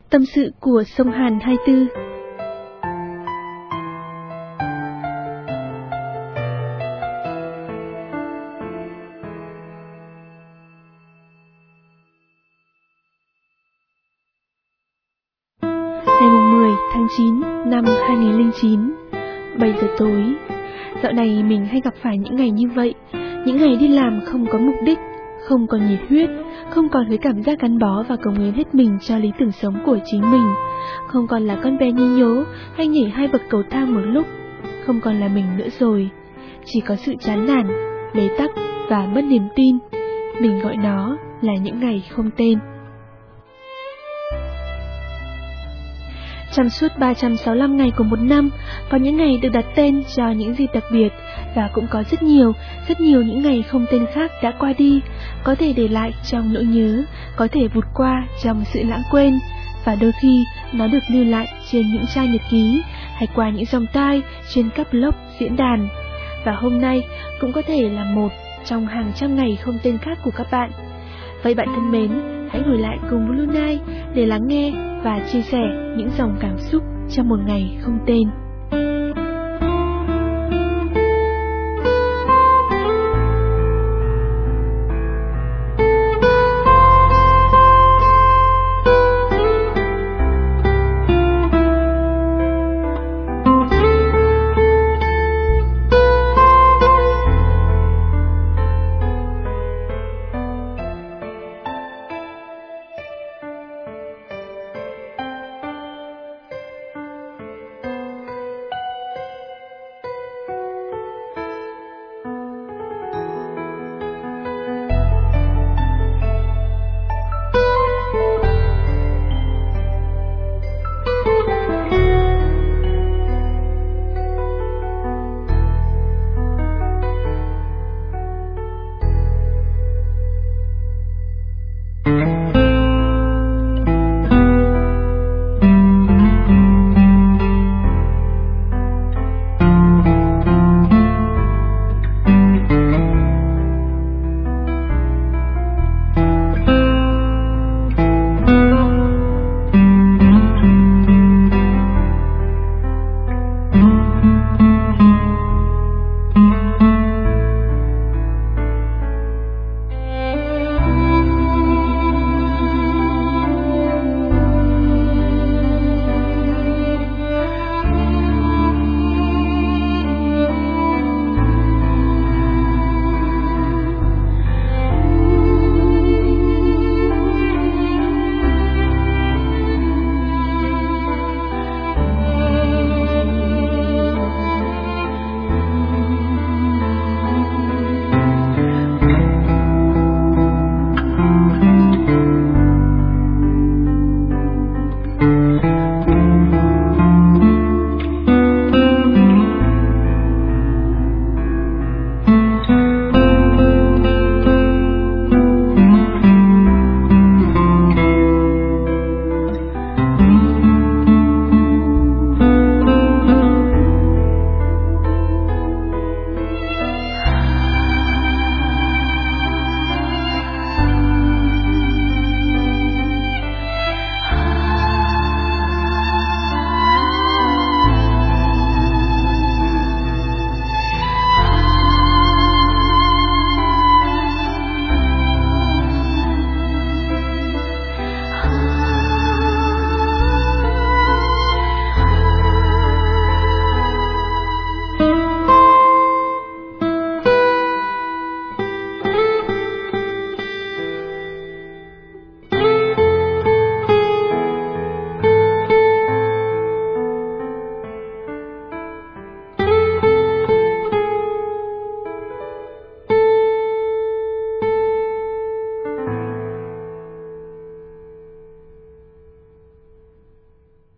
Tâm sự của sông Hàn 24. Ngày 10 tháng 9 năm 2009, 7 giờ tối. Dạo này mình hay gặp phải những ngày như vậy, những ngày đi làm không có mục đích, không còn nhiệt huyết, không còn với cảm giác gắn bó và cống hiến hết mình cho lý tưởng sống của chính mình, không còn là con bé nhí nhố hay nhảy 2 bậc cầu thang một lúc, không còn là mình nữa rồi. Chỉ có sự chán nản, bế tắc và mất niềm tin. Mình gọi nó là những ngày không tên. Trong suốt 365 ngày của một năm, có những ngày được đặt tên cho những dịp đặc biệt, và cũng có rất nhiều những ngày không tên khác đã qua đi, có thể để lại trong nỗi nhớ, có thể vụt qua trong sự lãng quên, và đôi khi nó được lưu lại trên những trang nhật ký, hay qua những dòng tai trên các blog, diễn đàn. Và hôm nay cũng có thể là một trong hàng trăm ngày không tên khác của các bạn. Vậy bạn thân mến, hãy ngồi lại cùng Blue Night để lắng nghe và chia sẻ những dòng cảm xúc trong một ngày không tên.